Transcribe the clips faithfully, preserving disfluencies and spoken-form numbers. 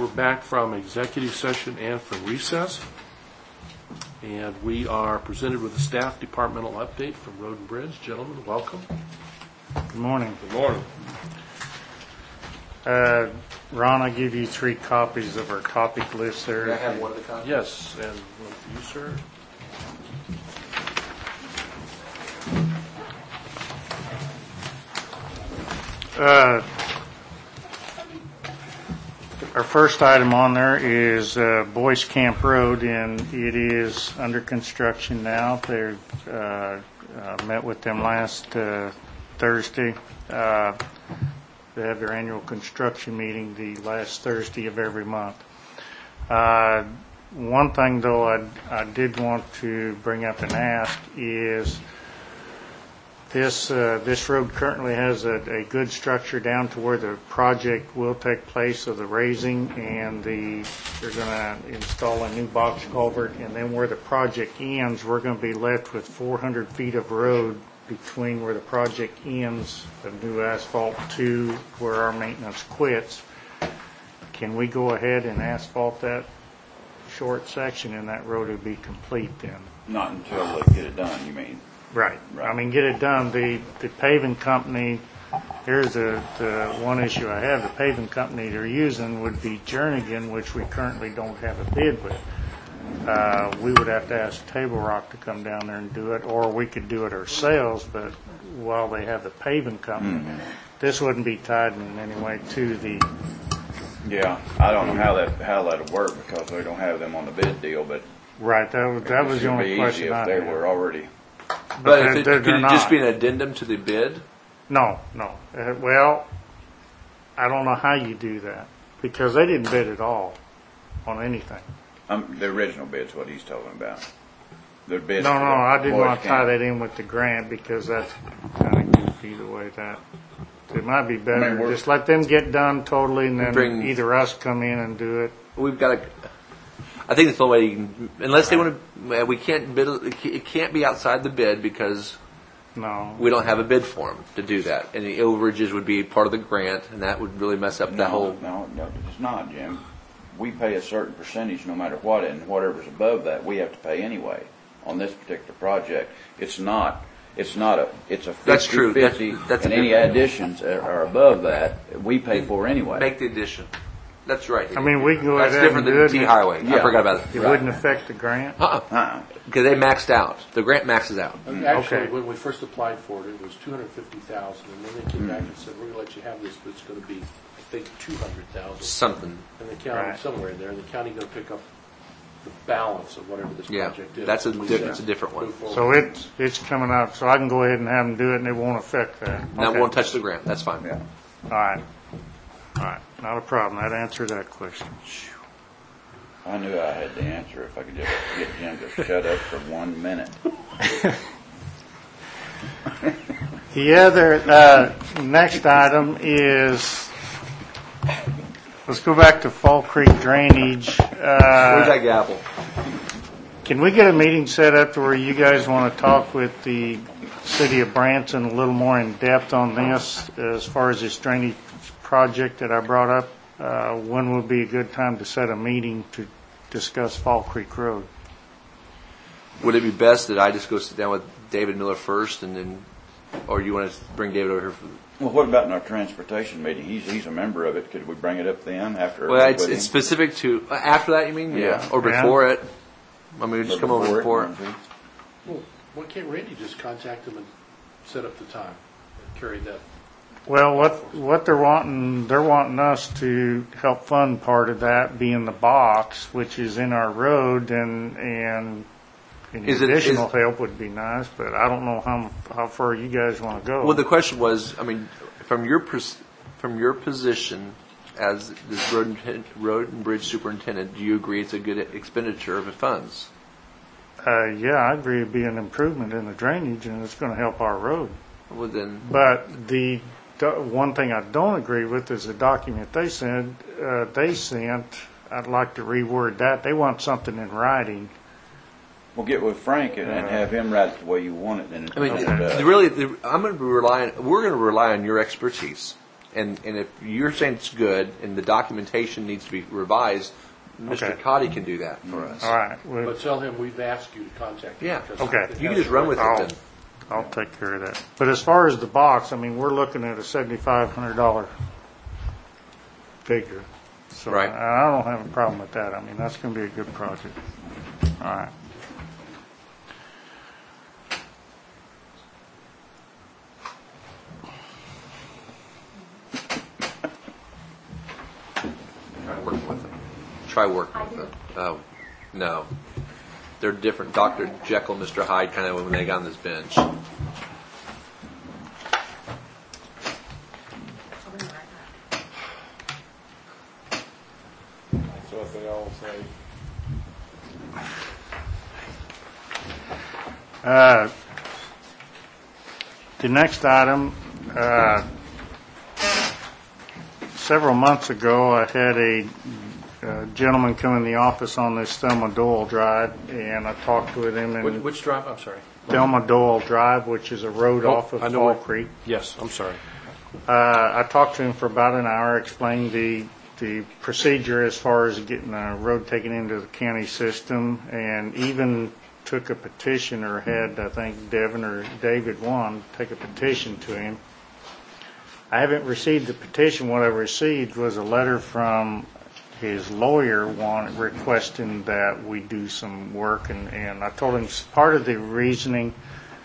we're back from executive session and from recess, and we are presented with a staff departmental update from Road and Bridge. Gentlemen, welcome. Good morning. Good morning. Uh, Ron, I give you three copies of our topic list there. Can I have one of the copies? Yes, and one for you, sir. Uh, our first item on there is uh, Boyce Camp Road, and it is under construction now. They uh, uh, met with them last uh, Thursday. Uh, they have their annual construction meeting the last Thursday of every month. Uh, one thing, though, I, I did want to bring up and ask is This uh, this road currently has a, a good structure down to where the project will take place of the raising, and the they're going to install a new box culvert, and then where the project ends, we're going to be left with four hundred feet of road between where the project ends of new asphalt to where our maintenance quits. Can we go ahead and asphalt that short section, and that road will be complete then? Not until they get it done, you mean? Right. Right. I mean, get it done. The the paving company, here's the, the one issue I have. The paving company they're using would be Jernigan, which we currently don't have a bid with. Uh, we would have to ask Table Rock to come down there and do it, or we could do it ourselves, but while they have the paving company, mm-hmm. this wouldn't be tied in any way to the... Yeah, I don't know how that how that'll work because they don't have them on the bid deal, but... Right, that, was, that was the only question I had. If they had. were already... But, but if it, they're, could they're it not. just be an addendum to the bid? No, no. Uh, well, I don't know how you do that because they didn't bid at all on anything. Um, the original bid's what he's talking about. The bid. No, no, I didn't want to tie camp. that in with the grant because that's kind of goofy the way that. It might be better I mean, just let them get done totally, and then bring, either us come in and do it. We've got to. I think it's the only way you can, unless they want to, we can't bid, it can't be outside the bid because no, we don't have a bid form to do that. And the overages would be part of the grant, and that would really mess up no, the whole. No, no, it's not, Jim. We pay a certain percentage no matter what, and whatever's above that, we have to pay anyway on this particular project. It's not, it's not a, it's a That's true. fifty, That's, that's and any additions are above that, we pay for anyway. Make the addition. That's right. I mean, we can go That's ahead different and do than it. T Highway. Yeah. I forgot about it. It Right. wouldn't affect the grant. Uh-uh. Uh-uh. Because they maxed out. The grant maxes out. Actually, Okay. when we first applied for it, it was two hundred fifty thousand, and then they came back and said, "We're going to let you have this, but it's going to be, I think, two hundred thousand." Something. And the county Right. somewhere in there, and the county going to pick up the balance of whatever this Yeah. project is. That's a We di- said, that's a different one. move forward. So it's it's coming out. So I can go ahead and have them do it, and it won't affect that. Now Okay. we won't touch the grant. That's fine. Yeah. All right. All right. Not a problem. That answered that question. I knew I had the answer if I could just get Jim to shut up for one minute. The other uh, next item is let's go back to Fall Creek drainage. Where's Uh, that gavel? can we get a meeting set up to where you guys want to talk with the city of Branson a little more in depth on this as far as this drainage project that I brought up? Uh, when would be a good time to set a meeting to discuss Fall Creek Road? Would it be best that I just go sit down with David Miller first, and then, or you want to bring David over here? For, Well, what about in our transportation meeting? He's he's a member of it. Could we bring it up then after? well, it's, with it's him? specific to after that. You mean? Yeah. Or Yeah. before it? I mean, we just Or come over it, before it. maybe? Well, why can't Randy just contact them and set up the time and carry that? Well, what what they're wanting, they're wanting us to help fund part of that, being the box, which is in our road, and and any Is it- additional is- help would be nice, but I don't know how how far you guys want to go. Well, the question was, I mean, from your pers- from your position as this road and, road and bridge superintendent, do you agree it's a good expenditure of the funds? uh, yeah, I agree it'd be an improvement in the drainage, and it's going to help our road. Well, then, But the do- one thing I don't agree with is the document they sent. Uh, they sent. I'd like to reword that. They want something in writing. We'll get with Frank and, and have him write it the way you want it. And I mean, and, the- uh, the really, the, I'm going to be relying. We're going to rely on your expertise And, and if you're saying it's good and the documentation needs to be revised, Mister Okay. Cotty can do that for us. All right. Well, But tell him we've asked you to contact him. Yeah. because Okay. it You can has just run with it I'll, then. I'll take care of that. But as far as the box, I mean, we're looking at a seventy-five hundred dollar figure. So Right. I, I don't have a problem with that. I mean, that's going to be a good project. All right. Try working with them. Try working with them. Oh, no. They're different. Doctor Jekyll, Mister Hyde, kind of when they got on this bench. That's what they all say. Uh, The next item, uh, several months ago, I had a uh, gentleman come in the office on this Thelma Doyle Drive, and I talked with him, Which, and which drive? I'm sorry. Thelma Doyle Drive, which is a road Oh, off of I know Fall where- Creek. Yes, I'm sorry. Uh, I talked to him for about an hour, explained the, the procedure as far as getting a road taken into the county system, and even took a petition, or had, I think, Devin or David one, take a petition to him. I haven't received the petition. What I received was a letter from his lawyer one requesting that we do some work, and, and I told him part of the reasoning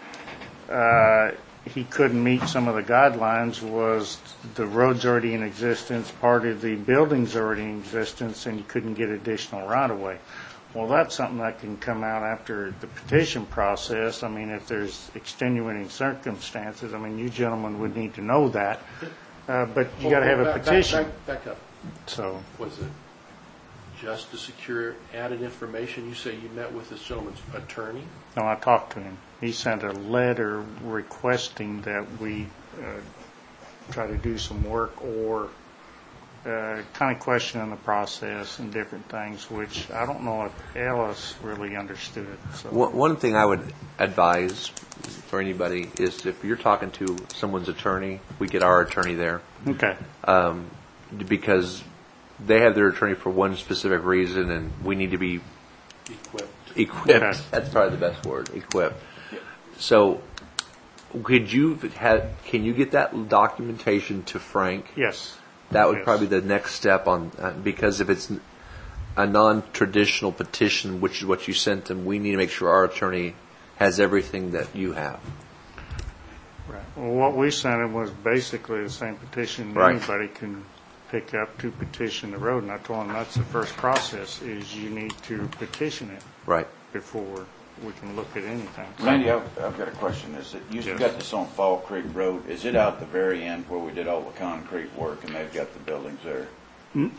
uh, he couldn't meet some of the guidelines was the road's already in existence, part of the building's already in existence, and you couldn't get additional right-of-way. Well, that's something that can come out after the petition process. I mean, if there's extenuating circumstances, I mean, you gentlemen would need to know that. Uh, but you got to have a Back- back- petition. Back, back up. So, Was it just to secure added information? You say you met with this gentleman's attorney? no, I talked to him. He sent a letter requesting that we uh, try to do some work, or uh, kind of questioning the process and different things, which I don't know if Alice really understood. So. One one thing I would advise for anybody is if you're talking to someone's attorney, we get our attorney there. Okay. Um, because they have their attorney for one specific reason, and we need to be Equipped. equipped. Okay. That's probably the best word, equipped. So, could you have? Can you get that documentation to Frank? Yes. That would Yes. probably be the next step on, uh, because if it's a non-traditional petition, which is what you sent them, we need to make sure our attorney has everything that you have. Right. Well, what we sent him was basically the same petition Right. anybody can pick up to petition the road, and I told him that's the first process, is you need to petition it Right. before we can look at anything. Randy, I've, I've got a question. Is it, you've Yes. got this on Fall Creek Road. Is it out the very end where we did all the concrete work and they've got the buildings there? On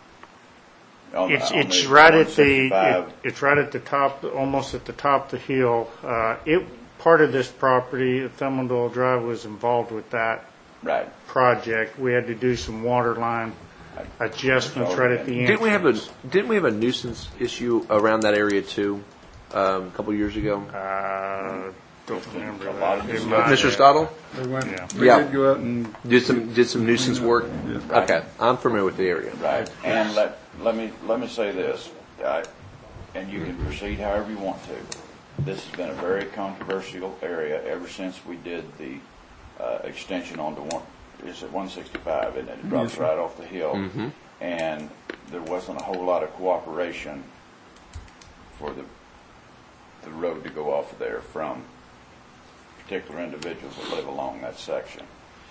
the- It's, on it's the right at the, it- one sixty-five? it's right at the top, almost at the top of the hill. Uh, it, part of this property, Thelma Doyle Drive, was involved with that Right. project. We had to do some water line adjustments right at the end. Didn't we have a Didn't we have a nuisance issue around that area too, um, a couple of years ago? Uh, don't remember A lot of that. this It stuff. might Mister have. Stottle They went, Yeah. we Yeah. did go out and, did some did some nuisance work. Okay, I'm familiar with the area. Right. And let, let me, let me say this, I- and you can proceed however you want to. This has been a very controversial area ever since we did the uh, extension onto one, is it one sixty-five, and it drops Yes, sir. right off the hill. Mm-hmm. And there wasn't a whole lot of cooperation for the, the road to go off of there from particular individuals that live along that section.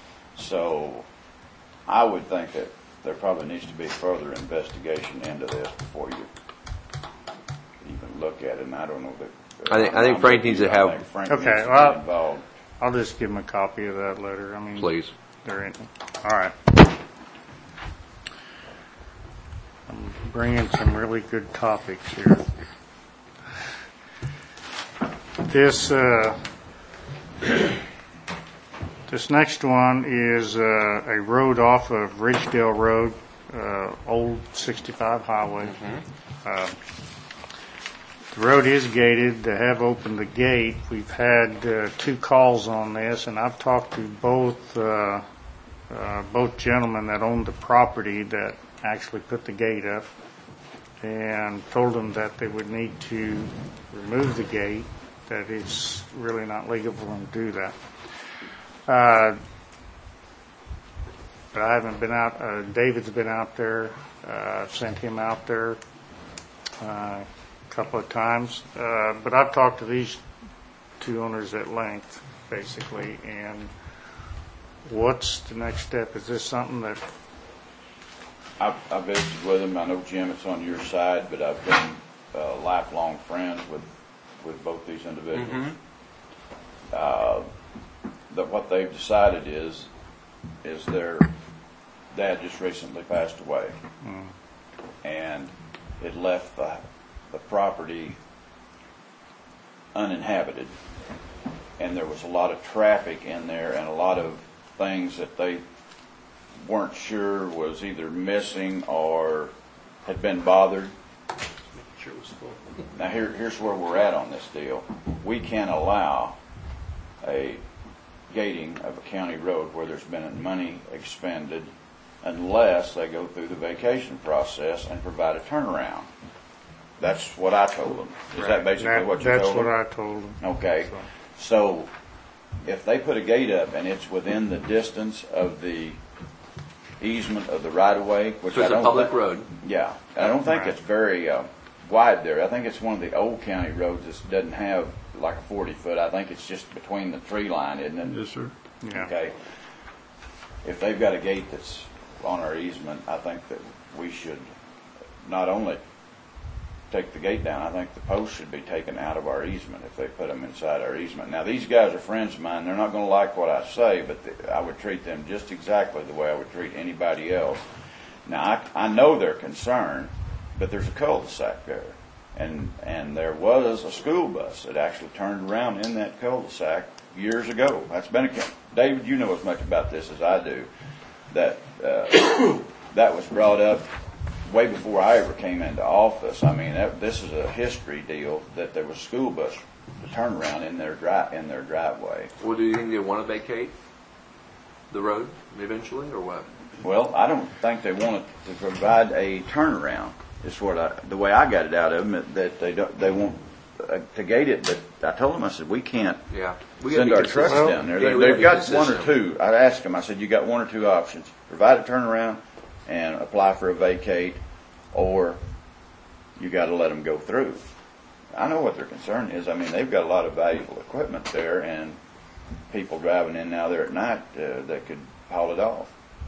So I would think that there probably needs to be further investigation into this before you even look at it, and I don't know that. I think- I think Frank needs to have- I think Frank Okay, needs to be well- involved. I'll just give him a copy of that letter. I mean, Please. They're in. All right. I'm bringing some really good topics here. This uh, this next one is uh, a road off of Ridgedale Road, uh, Old sixty-five Highway. Uh, The road is gated. They have opened the gate. We've had uh, two calls on this, and I've talked to both uh, uh, both gentlemen that owned the property that actually put the gate up, and told them that they would need to remove the gate, that it's really not legal for them to do that. Uh, but I haven't been out, uh, David's been out there, uh, sent him out there uh, a couple of times. Uh, but I've talked to these two owners at length, basically, and what's the next step? Is this something that... I've, I've visited with them. I know, Jim, it's on your side, but I've been uh, lifelong friends with, with both these individuals. Mm-hmm. Uh, that what they've decided is, is their dad just recently passed away. Mm. And it left the, the property uninhabited. And there was a lot of traffic in there and a lot of things that they weren't sure was either missing or had been bothered. Sure it was full. Now here, here's where we're at on this deal. We can't allow a gating of a county road where there's been money expended unless they go through the vacation process and provide a turnaround. That's what I told them. Is right. that basically that, what you that's told them? That's what I told them. Okay. So. so if they put a gate up and it's within the distance of the easement of the right-of-way, which so it's I don't a public think, road. Yeah. I don't think right. it's very uh, wide there. I think it's one of the old county roads that doesn't have like a forty foot. I think it's just between the tree line, isn't it? Yes, sir. Yeah. Okay. If they've got a gate that's on our easement, I think that we should not only take the gate down, I think the posts should be taken out of our easement if they put them inside our easement. Now, these guys are friends of mine. They're not going to like what I say, but the, I would treat them just exactly the way I would treat anybody else. Now, I, I know they're concerned, but there's a cul-de-sac there. And and there was a school bus that actually turned around in that cul-de-sac years ago. That's been a... David, you know as much about this as I do. That uh, that was brought up way before I ever came into office. I mean, that, this is a history deal that there was a school bus turnaround in their dri- in their driveway. Well, do you think they want to vacate the road eventually, or what? Well, I don't think they wanted to provide a turnaround. Is what I, the way I got it out of them, that they don't, they want uh, to gate it. But I told them, I said, we can't yeah. we send our trucks well, down there. Yeah, they, they've got consistent. one or two. I asked them, I said, you got one or two options: provide a turnaround and apply for a vacate, or you got to let them go through. I know what their concern is. I mean, they've got a lot of valuable equipment there, and people driving in now there at night uh, that could haul it off.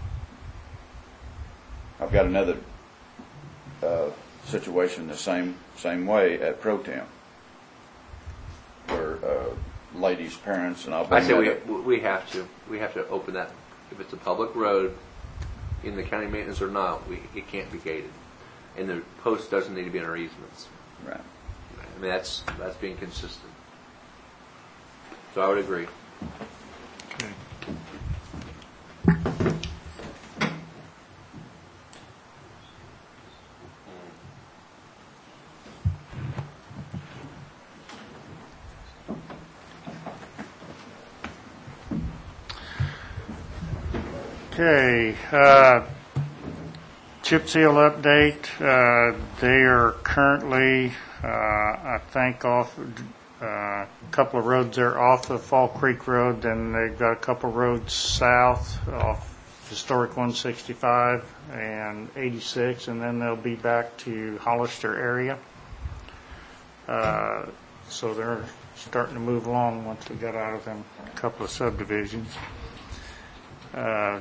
I've got another uh, situation the same same way at Pro Tem, where uh, ladies' parents and I'll. I say we we have to we have to open that. If it's a public road, in the county maintenance or not, we it can't be gated, and the post doesn't need to be in our easements. Right. I mean, that's that's being consistent. So I would agree. Okay. Okay, uh, chip seal update. Uh, they are currently, uh, I think, off uh, a couple of roads there off of Fall Creek Road. Then they've got a couple of roads south off Historic one sixty-five and eighty-six, and then they'll be back to Hollister area. Uh, so they're starting to move along once we got out of them a couple of subdivisions. Uh,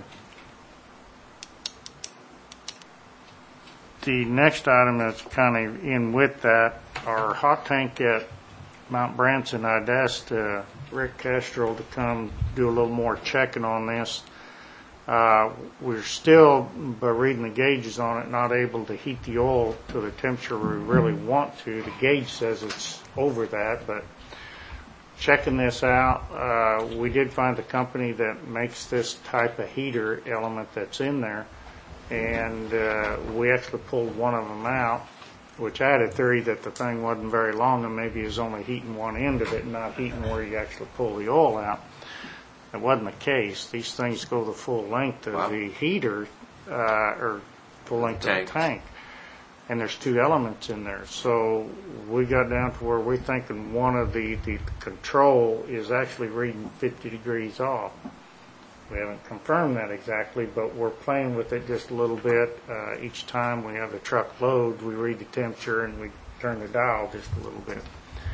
The next item that's kind of in with that, our hot tank at Mount Branson. I'd asked uh, Rick Castro to come do a little more checking on this. Uh, we're still, by reading the gauges on it, not able to heat the oil to the temperature we really want to. The gauge says it's over that, but checking this out, uh, we did find a company that makes this type of heater element that's in there. And uh, we actually pulled one of them out, which I had a theory that the thing wasn't very long and maybe is only heating one end of it and not heating where you actually pull the oil out. It wasn't the case. These things go the full length of Wow. the heater, uh, or full length Tank. of the tank. And there's two elements in there. So we got down to where we're thinking one of the, the control is actually reading fifty degrees off. We haven't confirmed that exactly, but we're playing with it just a little bit. Uh, each time we have the truck load, we read the temperature and we turn the dial just a little bit.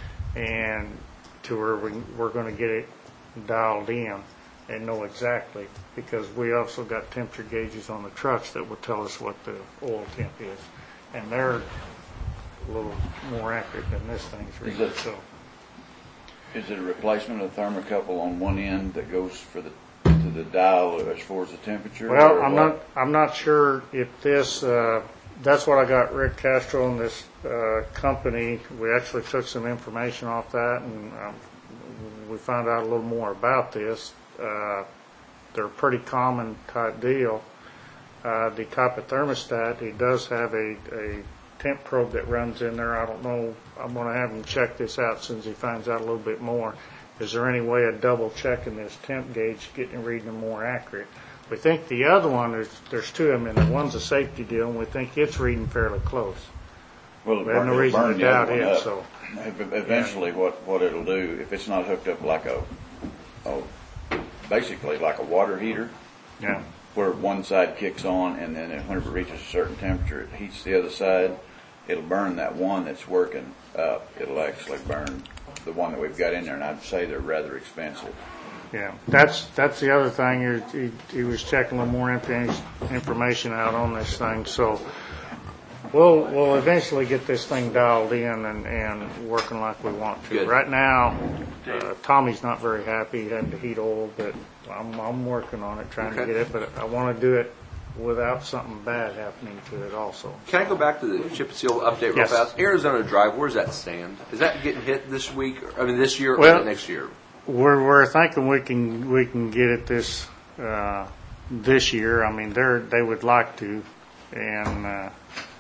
And to where we, we're going to get it dialed in and know exactly, because we also got temperature gauges on the trucks that will tell us what the oil temp is. And they're a little more accurate than this thing's Is reading. it- So Is it a replacement of the thermocouple on one end that goes for the, to the dial as far as the temperature? Well, or I'm what? not, I'm not sure if this, uh, that's what I got Rick Castro and this, uh, company. We actually took some information off that and, um, we found out a little more about this. Uh, they're a pretty common type deal. Uh, the type of thermostat, it does have a, a temp probe that runs in there. I don't know, I'm gonna have him check this out as soon as he finds out a little bit more. Is there any way of double checking this temp gauge, getting reading them more accurate? We think the other one, there's, there's two of them in there. One's a safety deal, and we think it's reading fairly close. Well, We have no it'll reason burn to the other doubt one it, up. so. Ev- Eventually, what, what it'll do, if it's not hooked up like a, a, basically like a water heater, Yeah. where one side kicks on and then whenever it reaches a certain temperature, it heats the other side, it'll burn that one that's working up. It'll actually burn the one that we've got in there, and I'd say they're rather expensive. Yeah, that's, that's the other thing, is he, he was checking a little more inf- information out on this thing, so we'll, we'll eventually get this thing dialed in and, and working like we want to. Good. Right now, uh, Tommy's not very happy, he had to heat oil, but I'm, I'm working on it, trying to Okay. get it, but I wanna do it without something bad happening to it also. Can I go back to the chip and seal update real Yes. fast? Arizona Drive, where's that stand? Is that getting hit this week? I mean, this year Well- or next year? We're, we're thinking we can, we can get it this, uh, this year. I mean, they're, they would like to, and, uh,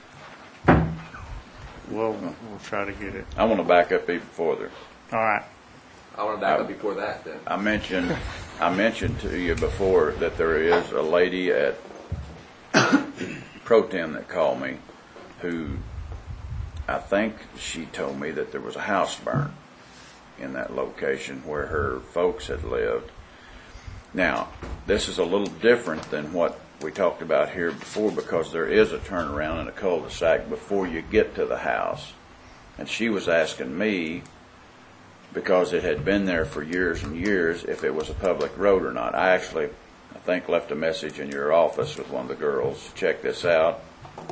we'll, we'll try to get it. I want to back up even further. All right. I want to back up before that then. I mentioned, I mentioned to you before that there is a lady at Pro Tem that called me who, I think she told me that there was a house burnt in that location where her folks had lived. Now, this is a little different than what we talked about here before, because there is a turnaround in a cul-de-sac before you get to the house. And she was asking me, because it had been there for years and years, if it was a public road or not. I actually, I think, left a message in your office with one of the girls to check this out.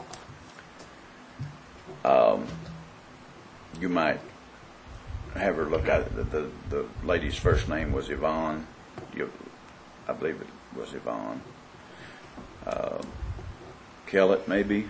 Um, you might have her look at it. The, the, the lady's first name was Yvonne. You, I believe it was Yvonne. Um, Kellett, maybe.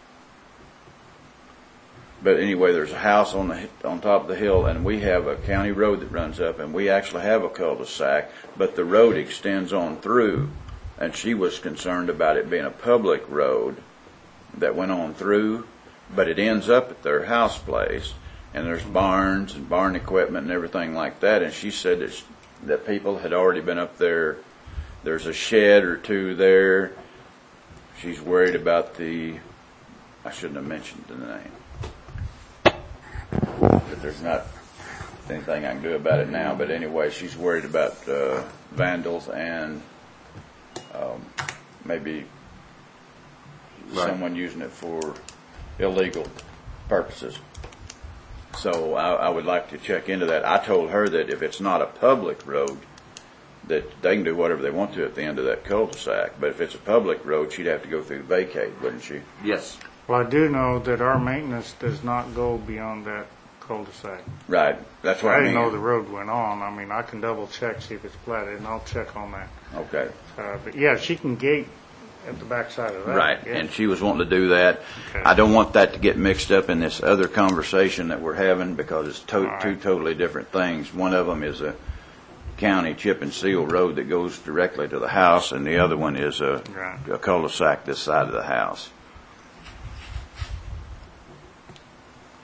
But anyway, there's a house on the on top of the hill, and we have a county road that runs up, and we actually have a cul-de-sac, but the road extends on through, and she was concerned about it being a public road that went on through, but it ends up at their house place, and there's barns and barn equipment and everything like that, and she said that, sh- that people had already been up there. There's a shed or two there. She's worried about the, I shouldn't have mentioned the name, but there's not anything I can do about it now. But anyway, she's worried about uh, vandals and um, maybe Right. someone using it for illegal purposes. So I, I would like to check into that. I told her that if it's not a public road, that they can do whatever they want to at the end of that cul-de-sac. But if it's a public road, she'd have to go through vacate, wouldn't she? Yes. Well, I do know that our maintenance does not go beyond that cul-de-sac. Right. That's what I I, didn't mean. know the road went on. I mean, I can double check, see if it's platted, and I'll check on that. Okay. Uh, but yeah, she can gate at the backside of that. Right, yeah. and she was wanting to do that. Okay. I don't want that to get mixed up in this other conversation that we're having, because it's to- All right. two totally different things. One of them is a county chip and seal road that goes directly to the house, and the other one is a, Right. a cul-de-sac this side of the house.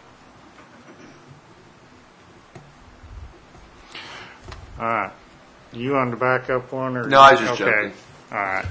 All right. You on the backup one? Or No, I was just okay. joking. All right.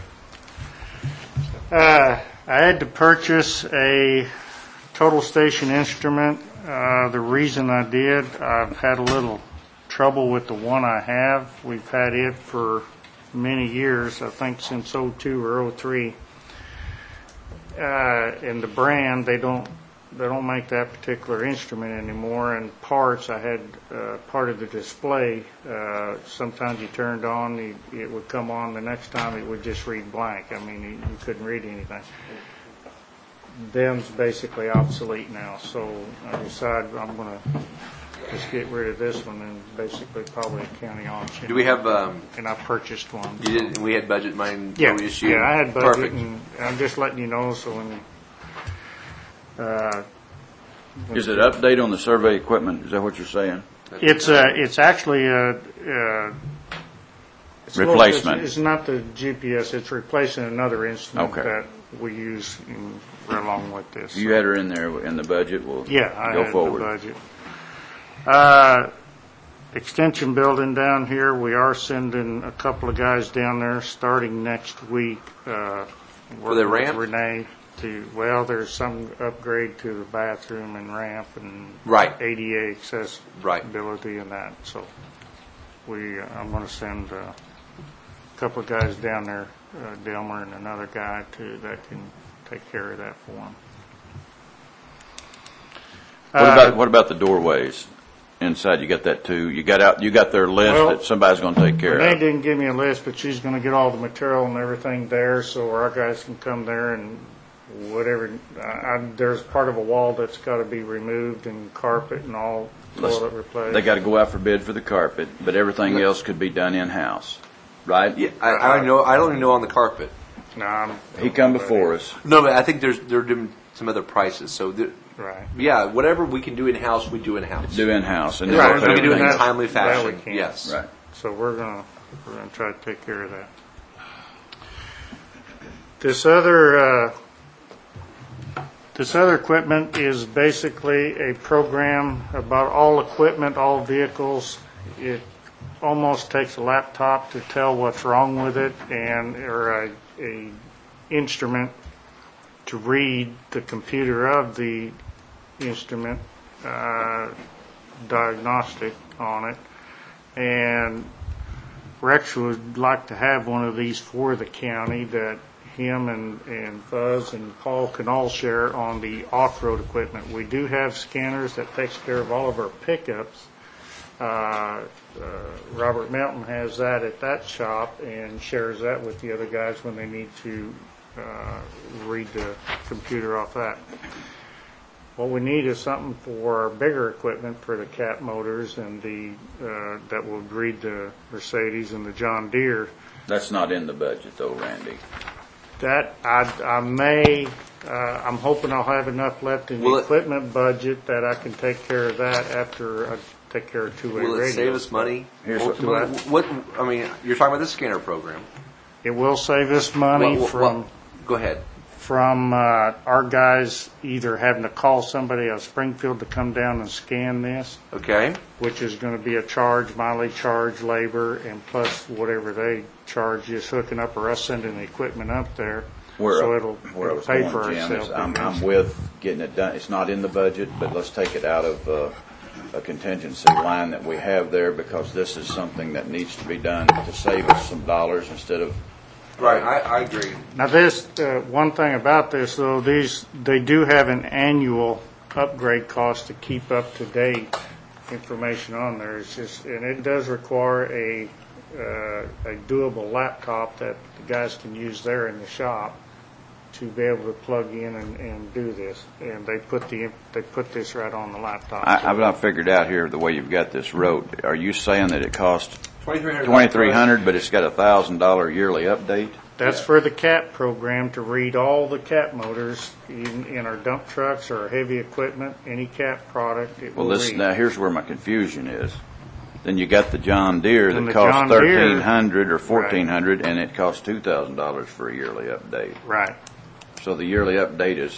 Uh, I had to purchase a total station instrument. Uh, the reason I did, I've had a little trouble with the one I have. We've had it for many years, I think since oh two or oh three. Uh, and the brand, they don't they don't make that particular instrument anymore. And parts, I had uh, part of the display. Uh, sometimes you turned on, you, it would come on. The next time, it would just read blank. I mean, you, you couldn't read anything. Them's basically obsolete now, so I decided I'm going to just get rid of this one and basically probably a county auction. Do we have? Um, And I purchased one. you did. We had budget mine. Yeah, no issue. yeah, I had budget, Perfect. and I'm just letting you know, so when, uh, Is it update on the survey equipment? Is that what you're saying? it's, uh, it's actually a, uh, it's a little- Replacement. It's it's not the G P S, it's replacing another instrument Okay. that we use in, along with this. You had her in there in the budget. We'll Yeah, I go had forward. the budget. Uh, extension building down here, we are sending a couple of guys down there starting next week. Uh, For the working with ramp? Renee to, well, there's some upgrade to the bathroom and ramp and Right. A D A accessibility Right. and that. So we, uh, I'm going to send uh, a couple of guys down there, uh, Delmer and another guy too, that can take care of that for them. What Uh, about what about the doorways inside? You got that too. You got out. You got their list Well, that somebody's going to take care Renee of. didn't give me a list, but she's going to get all the material and everything there, so our guys can come there and whatever. I, I, there's part of a wall that's got to be removed and carpet and all Let's- toilet replaced. They got to go out for bid for the carpet, but everything else could be done in house, right? Yeah, I, I don't know. I don't even know on the carpet. No, I'm, He come before us. No, but I think there's they're doing some other prices. So the, right. yeah, whatever we can do in house, we do in house. Do in house, and then Right, we'll put we can do it in a everything- that- timely that we fashion. can. Yes. Right. So we're gonna we're gonna try to take care of that. This other uh, this other equipment is basically a program about all equipment, all vehicles. It almost takes a laptop to tell what's wrong with it, and or a, a instrument to read the computer of the instrument uh, diagnostic on it. And Rex would like to have one of these for the county that him and, and Fuzz and Paul can all share on the off-road equipment. We do have scanners that takes care of all of our pickups. Uh, uh, Robert Melton has that at that shop and shares that with the other guys when they need to uh, read the computer off that. What we need is something for our bigger equipment for the cat motors and the uh, that will read the Mercedes and the John Deere. That's not in the budget, though, Randy. That I, I may, uh, I'm hoping I'll have enough left in Will the it- equipment budget that I can take care of that after I take care of two-way Will radio. it save us money? Here's what, what- what, I mean, you're talking about the scanner program. It will save us money What- what- from. what- Go ahead. from uh, our guys either having to call somebody out of Springfield to come down and scan this, Okay. which is going to be a charge, mileage charge, labor, and plus whatever they charge just hooking up or us sending the equipment up there. Where, so it'll, where I it'll was pay going, for Jim, is itself. I'm, I'm with getting it done. It's not in the budget, but let's take it out of uh, a contingency line that we have there because this is something that needs to be done to save us some dollars instead of. Right. I, I agree. Now this, uh, one thing about this though, these, they do have an annual upgrade cost to keep up to date information on there. It's just, and it does require a, uh, a doable laptop that the guys can use there in the shop to be able to plug in and, and do this. And they put the, they put this right on the laptop. I, I've not figured out here the way you've got this wrote. Are you saying that it costs twenty-three hundred. twenty-three hundred, but it's got a thousand dollar yearly update? That's for the CAT program to read all the CAT motors in, in our dump trucks or our heavy equipment, any CAT product, it Well, will this read. now here's where my confusion is. Then you got the John Deere And that the costs John Deere- thirteen hundred or fourteen hundred, and it costs two thousand dollars for a yearly update. Right. So the yearly update is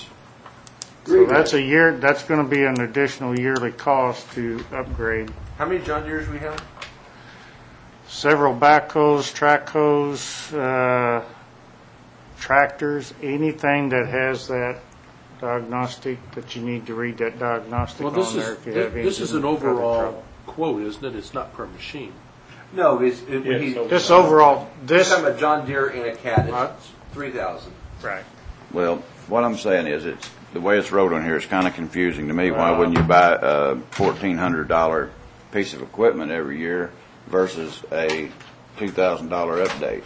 So that's a year, that's going to be an additional yearly cost to upgrade. How many John Deeres we have? several backhoes, track hoes, uh, tractors, anything that has that diagnostic, that you need to read that diagnostic Well, on this there is, if you have this is an engine other overall trouble. quote, isn't it? It's not per machine. No, it's, it, Yes, he, so- Just overall, this this, time a John Deere and a Cat, Right. it's three thousand. right. Well, what I'm saying is, it's, the way it's wrote on here is kind of confusing to me. Why wouldn't you buy a fourteen hundred dollar piece of equipment every year versus a two thousand dollar update?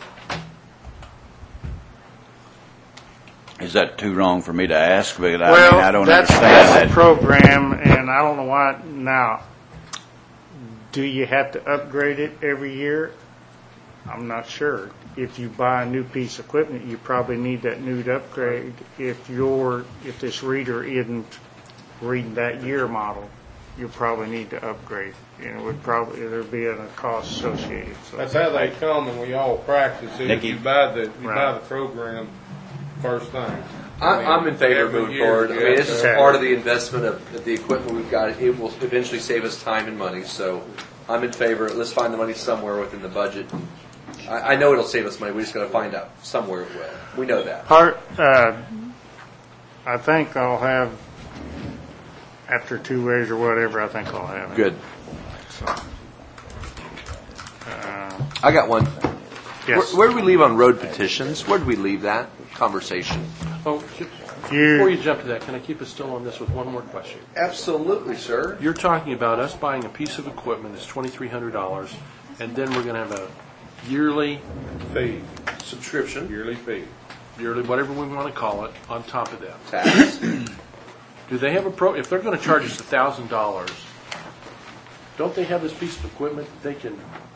Is that too wrong for me to ask? But I mean, I Well, don't that's, understand that's a that. program, and I don't know why, now, do you have to upgrade it every year? I'm not sure. If you buy a new piece of equipment, you probably need that new upgrade. If your, if this reader isn't reading that year model, you probably need to upgrade. And it would probably, there'd be a cost associated, so. That's how they come, and we all practice it. If Nikki. you buy the, you buy Right. the program first thing. I'm, I'm in favor of Every moving year forward. I you mean, have this is to- part of the investment of, of the equipment we've got. It will eventually save us time and money, so I'm in favor. Let's find the money somewhere within the budget. I, I know it'll save us money. We just got to find out somewhere it will. We know that. Part, uh, I think I'll have, after two ways or whatever, I think I'll have it. Good. So, I got one. yes. Where, where did we leave on road petitions? Where did we leave that conversation? Oh, ju- You- before you jump to that, can I keep us still on this with one more question? Absolutely, sir. You're talking about us buying a piece of equipment that's twenty-three hundred dollars, and then we're going to have a yearly, Fee, Subscription, yearly fee. yearly, whatever we want to call it, on top of that. tax. Do they have a pro, if they're going to charge us a thousand dollars, don't they have this piece of equipment they can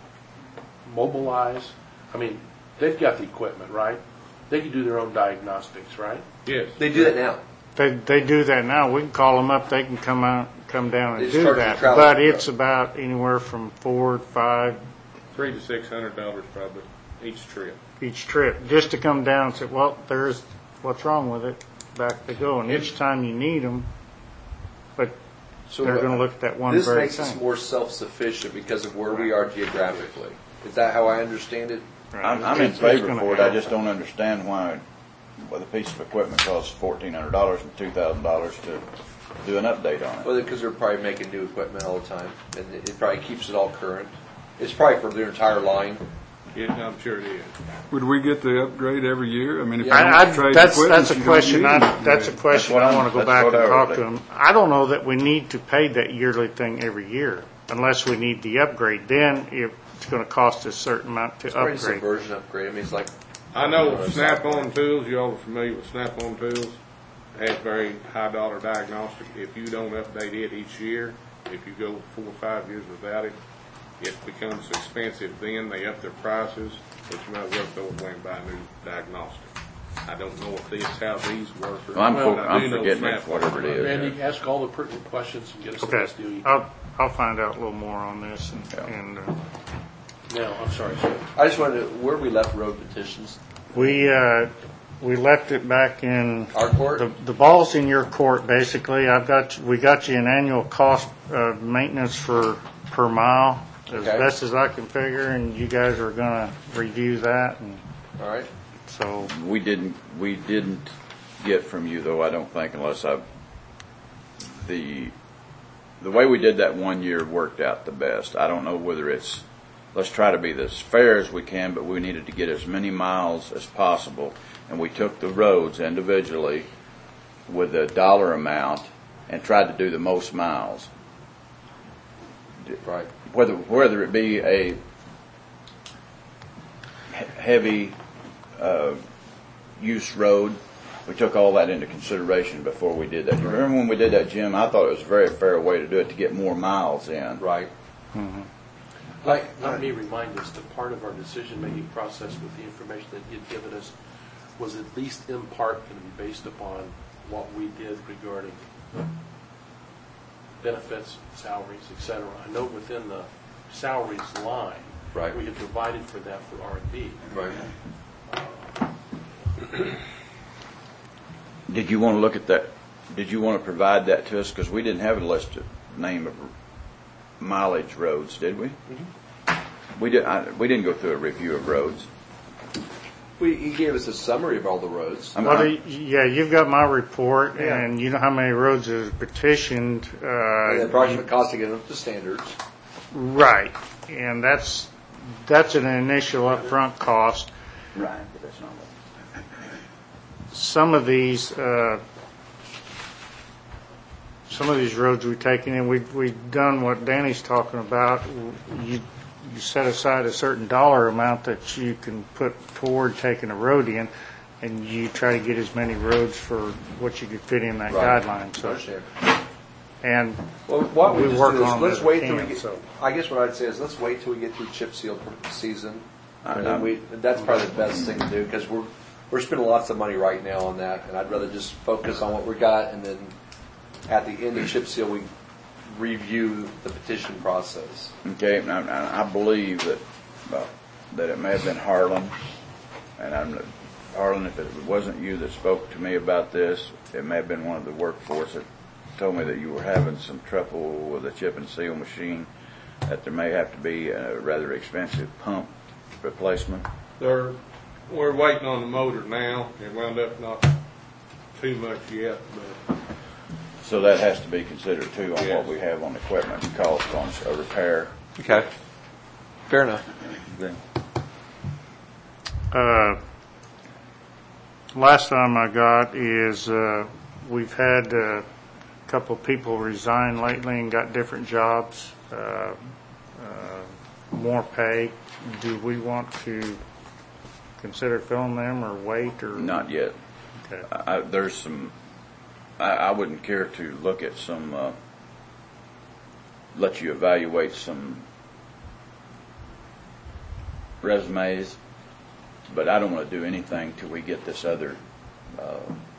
mobilize? I mean, they've got the equipment, right? They can do their own diagnostics, right? Yes. They do that now. They, they do that now. We can call them up. They can come out, come down They and just do charge you that. travel. But it's about anywhere from four, five Three to six hundred dollars probably each trip. each trip, just to come down and say, well, there's, what's wrong with it? Back they go. And each time you need them, but So they're going to look at that one This very makes us thing. more self-sufficient because of where we are geographically. Is that how I understand it? Right. I'm, I'm in It's- it's favor gonna for it. I help. just don't understand why, why the piece of equipment costs fourteen hundred dollars and two thousand dollars to do an update on it. Well, because they're probably making new equipment all the time, and it it probably keeps it all current. It's probably for their entire line. Yeah, I'm sure it is. Would we get the upgrade every year? I mean, if you I, I, don't trade that's, equipment, that's a you don't question, need an I, that's a upgrade. question what I I'm- want to go that's back what and I talk would to think. them. I don't know that we need to pay that yearly thing every year, unless we need the upgrade. Then if it's going to cost us a certain amount to It's probably just a upgrade. version upgrade. I mean, it's like I know Snap-on Tools, you all are familiar with Snap-on Tools, has very high dollar diagnostic. If you don't update it each year, if you go four or five years without it, it becomes expensive then, they up their prices, but you might as well throw it away and buy a new diagnostic. I don't know if this, how these work. or- Well, I'm, but for- I do I'm know forgetting it, Snap-on. whatever it is. Randy, ask all the pertinent questions and get us the Okay, best deal you can. I'll, I'll find out a little more on this and, Yeah. and, uh, Now, I'm sorry, sir. I just wanted to, where we left road petitions. we, uh, we left it back in. Our court. The, the ball's in your court, basically. I've got, we got you an annual cost of maintenance for, per mile, as Okay. best as I can figure, and you guys are gonna review that, and All right. so, We didn't, we didn't get from you though, I don't think, unless I, the, the way we did that one year worked out the best. I don't know whether it's, let's try to be as fair as we can, but we needed to get as many miles as possible. And we took the roads individually with a dollar amount and tried to do the most miles. Right. Whether, whether it be a he- heavy uh, use road, we took all that into consideration before we did that. You remember when we did that, Jim? I thought it was a very fair way to do it, to get more miles in. Right. Like, let me remind us that part of our decision-making process with the information that you'd given us was at least in part going to be based upon what we did regarding benefits, salaries, et cetera. I know within the salaries line, Right. we had provided for that for R and D. Right. Did you want to look at that? Did you want to provide that to us? Because we didn't have a list of name of mileage roads, did we? We did, I, we didn't go through a review of roads. We, he gave us a summary of all the roads. I'm- Well, I'm- the- yeah, you've got my report, Yeah. and you know how many roads is petitioned. And the Uh, approximate cost to get up to standards. right, and that's that's an initial upfront cost. Right, but that's not what. Some of these, uh, some of these roads we've taken in, we've, we've done what Danny's talking about. You, you set aside a certain dollar amount that you can put toward taking a road in, and you try to get as many roads for what you could fit in that Right. guideline. So, Understand. and Well, what we We just work do is, on let's it wait if till we we can, get, so. I guess what I'd say is, let's wait till we get through chip seal season. I- And then we, that's probably the best thing to do, because we're, we're spending lots of money right now on that, and I'd rather just focus on what we got, and then at the end of chip seal, we review the petition process. Okay, and I, I believe that, uh, that it may have been Harlan, and I'm, Harlan, if it wasn't you that spoke to me about this, it may have been one of the workforce that told me that you were having some trouble with the chip and seal machine, that there may have to be a rather expensive pump replacement. They're, we're waiting on the motor now. It wound up not too much yet, but So that has to be considered too on what Yes. we have on equipment, cost on a repair. Okay. Fair enough. Uh, last time I got is uh, we've had uh, a couple of people resign lately and got different jobs, uh, uh, more pay. Do we want to consider filling them or wait or? Not yet. Okay. I, I- there's some, I, I wouldn't care to look at some, uh, let you evaluate some resumes, but I don't want to do anything till we get this other uh,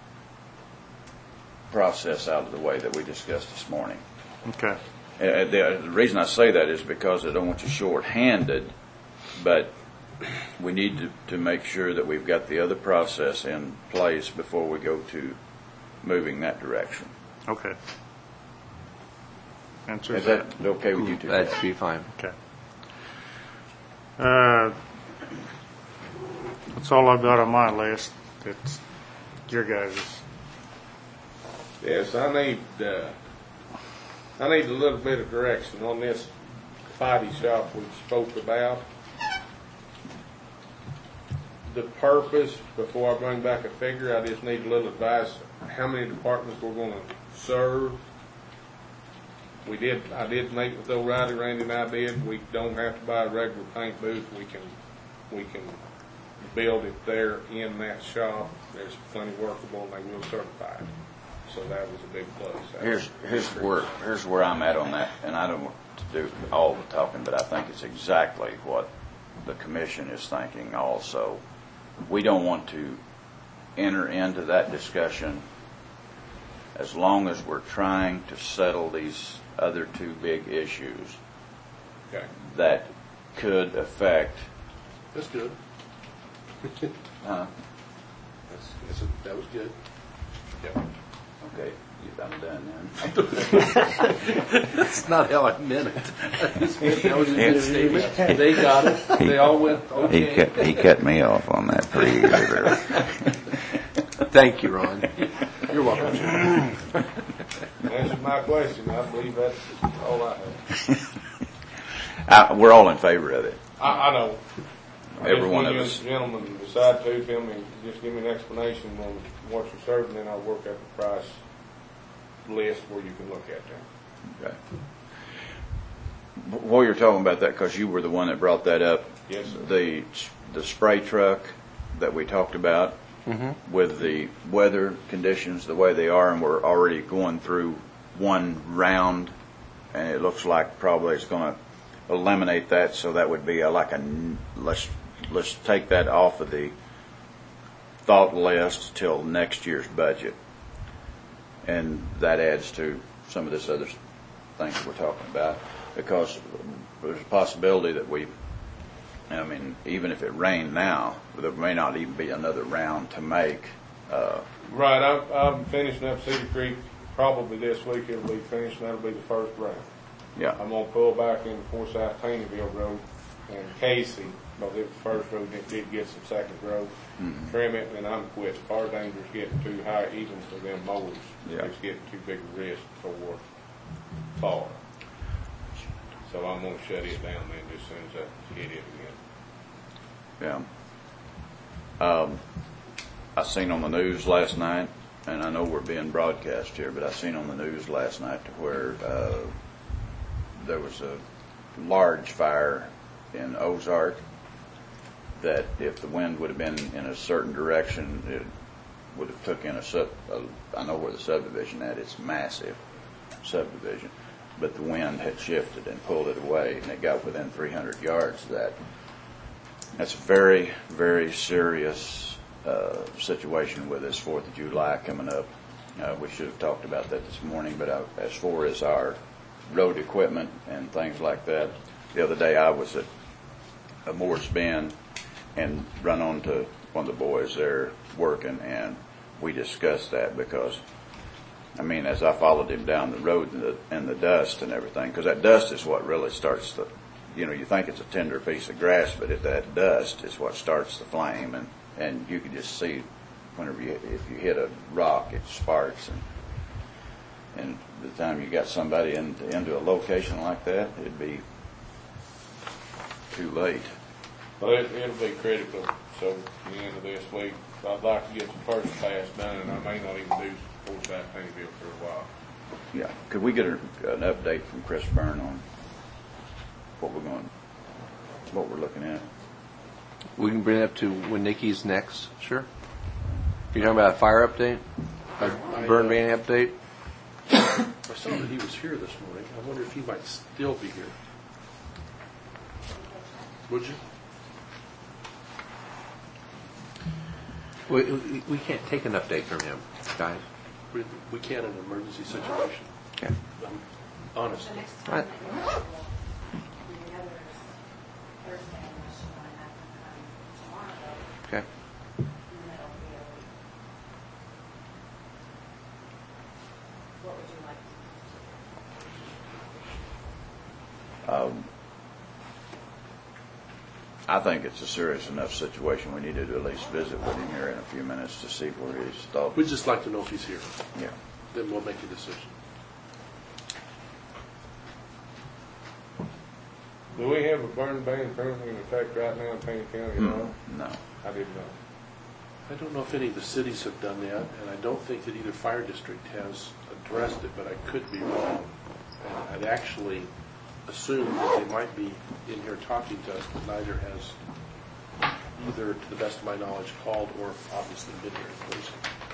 process out of the way that we discussed this morning. Okay. Uh, The the reason I say that is because I don't want you short-handed, but we need to, to make sure that we've got the other process in place before we go to moving that direction. Okay. Answers Is that okay with you two? That'd be fine. Okay. Uh, That's all I've got on my list. It's your guys'. yes, I need, uh, I need a little bit of direction on this body shop we spoke about. The purpose, before I bring back a figure, I just need a little advice, how many departments we're gonna serve. We did, I did meet with O'Reilly, Randy and I did, we don't have to buy a regular paint booth, we can, we can build it there in that shop. There's plenty workable and they will certify it. So that was a big plus. That Here's, was- here's where, here's where I'm at on that, and I don't want to do all the talking, but I think it's exactly what the commission is thinking also. We don't want to enter into that discussion as long as we're trying to settle these other two big issues Okay. that could affect, That's good. uh, That's, that's a, that was good. Yep. okay, I'm done then. That's not how I meant it. That was a good statement. They got it. They all went, He okay. cut, he cut me off on that pretty easy there. Thank you, Ron. You're welcome. Answered my question. I believe that's all I have. Uh, we're all in favor of it. I, I know. Every one Just of when us. you gentlemen decide to, tell me, just give me an explanation on what you're serving, then I'll work out the price list where you can look at them. Okay. While you're talking about that, because you were the one that brought that up, Yes, sir. the the spray truck that we talked about with the weather conditions the way they are, and we're already going through one round, and it looks like probably it's going to eliminate that. So that would be a, like a n- let's let's take that off of the thought list till next year's budget, and that adds to some of this other things we're talking about, because there's a possibility that we, I mean, even if it rained now, there may not even be another round to make. Uh, Right, I'm, I'm finishing up Cedar Creek probably this week. It'll be finished, and that'll be the first round. yeah, I'm gonna pull back into Forsyth Taneyville Road and Casey, because it was the first road, it did get some second growth. Mhm. Trim it, and I'm quit. Our danger's getting too high, even for them mowers. Yeah. It's getting too big a risk for tar. So I'm gonna shut it down then as soon as I hit it again. Yeah. Um, I seen on the news last night, and I know we're being broadcast here, but I seen on the news last night to where uh, there was a large fire in Ozark that if the wind would have been in a certain direction, it would have took in a sub. A, I know where the subdivision at. It's massive subdivision, but the wind had shifted and pulled it away, and it got within three hundred yards of that. That's a very, very serious uh, situation with this Fourth of July coming up. Uh, we should have talked about that this morning, but I, as far as our road equipment and things like that, the other day I was at a Morris Bend and run onto one of the boys there working, and we discussed that because, I mean, as I followed him down the road and the, and the dust and everything, because that dust is what really starts the, you know, you think it's a tender piece of grass, but it, that dust is what starts the flame, and, and you can just see whenever you, if you hit a rock, it sparks, and and the time you got somebody in, into a location like that, it'd be too late. But it, it'll be critical, so at the end of this week, I'd like to get the first pass done, and I may not even do forty-five Painville for a while. Yeah. Could we get a, an update from Chris Byrne on what we're going, what we're looking at? We can bring it up to when Nikki's next. Sure. You're talking about a fire update, a I, burn uh, ban update. I saw that he was here this morning. I wonder if he might still be here. Would you? We, we, we can't take an update from him, guys. We, we can in an emergency situation. Okay. I'm honest. The next Right. time that you want to do the others Thursday, unless you want to have them come tomorrow, Okay. and then it'll be a week. What would you like to do? Um, I think it's a serious enough situation. We need to at least visit with him here in a few minutes to see where his thoughts. We'd just like to know if he's here. Yeah. Then we'll make a decision. Do we have a burn ban currently in effect right now in Payne County at all? No. I didn't know. I don't know if any of the cities have done that, and I don't think that either fire district has addressed it, but I could be wrong. And I'd actually assume that they might be in here talking to us, but neither has either, to the best of my knowledge, called or obviously been here in person.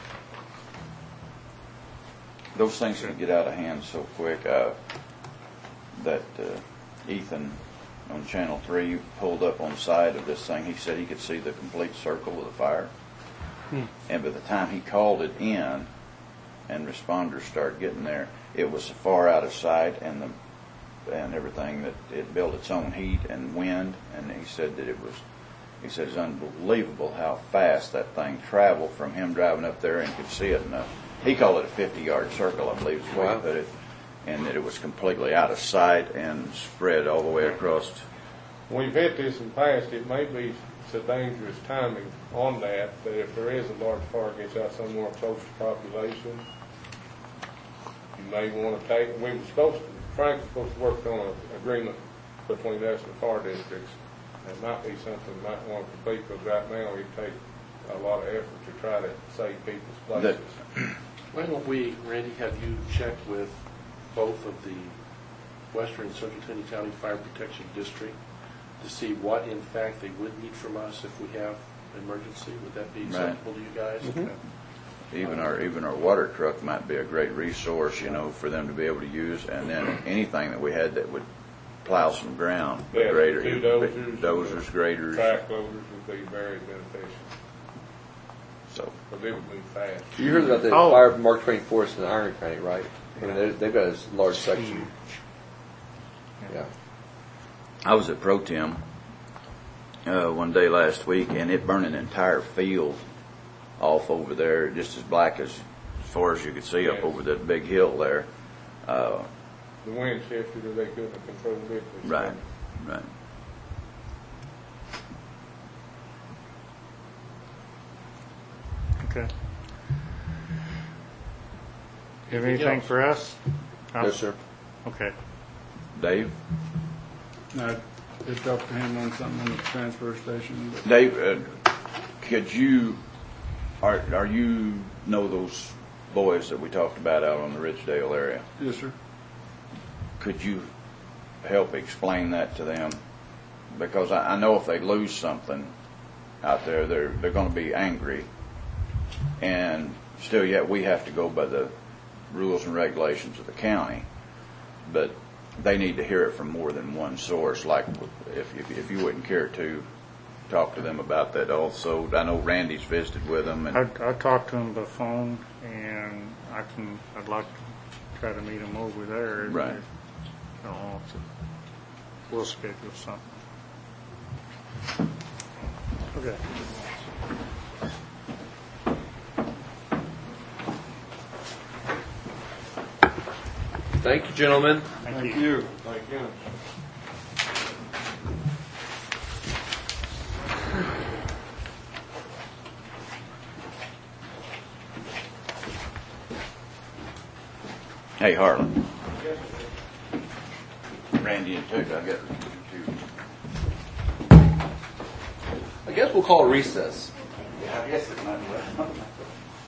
Those things can get out of hand so quick. Uh, that uh, Ethan on Channel three pulled up on the side of this thing. He said he could see the complete circle of the fire. Hmm. And by the time he called it in and responders started getting there, it was so far out of sight and the and everything that it built its own heat and wind. And he said that it was, he said it's unbelievable how fast that thing traveled from him driving up there and could see it in a, he called it a fifty-yard circle, I believe is the way he Wow. put it. And that it was completely out of sight and spread all the way across. We've hit this in the past. It may be it's a dangerous timing on that, that if there is a large fire gets out somewhere close to population, you may want to take, we were supposed to, Frank was supposed to work on an agreement between us and the fire districts. That might be something we might want to complete, because right now it takes a lot of effort to try to save people's places. Why don't we, Randy, have you check with both of the Western and Central Tennessee County Fire Protection District to see what, in fact, they would need from us if we have an emergency? Would that be acceptable to you guys? Mm-hmm. Okay. Even our even our water truck might be a great resource, you know, for them to be able to use. And then anything that we had that would plow some ground, Yeah, grader, two dozers, dozers, graders. Track loaders would be very beneficial, So because it would move fast. You heard about the Oh. fire of Mark Twain Forest in Iron County, right? I mean, they- they've got this large section. Yeah. I was at Pro Tem uh, one day last week, and it burned an entire field off over there, just as black as, as far as you could see up Yes. over that big hill there. Uh, The wind shifted, or they couldn't have controlled it. right, right. Okay. You have Anything anything else? for us? No, sir. Okay. Dave? I did talk to him on something on the transfer station, but Dave, uh, could you, are, are you, know those boys that we talked about out on the Ridgedale area? yes, sir. Could you help explain that to them? Because I, I know if they lose something out there, they're, they're gonna be angry. And still yet, we have to go by the rules and regulations of the county. But they need to hear it from more than one source, like if, if, if you wouldn't care to talk to them about that also. I know Randy's visited with them, and I, I talked to him by phone, and I can, I'd like to try to meet him over there. Right. I don't know if it- we'll schedule something. Okay. Thank you, gentlemen. Thank you. Thank you. hey, Harlan. Randy and Tuck, I got two. I guess we'll call a recess. Yeah, I guess it might be.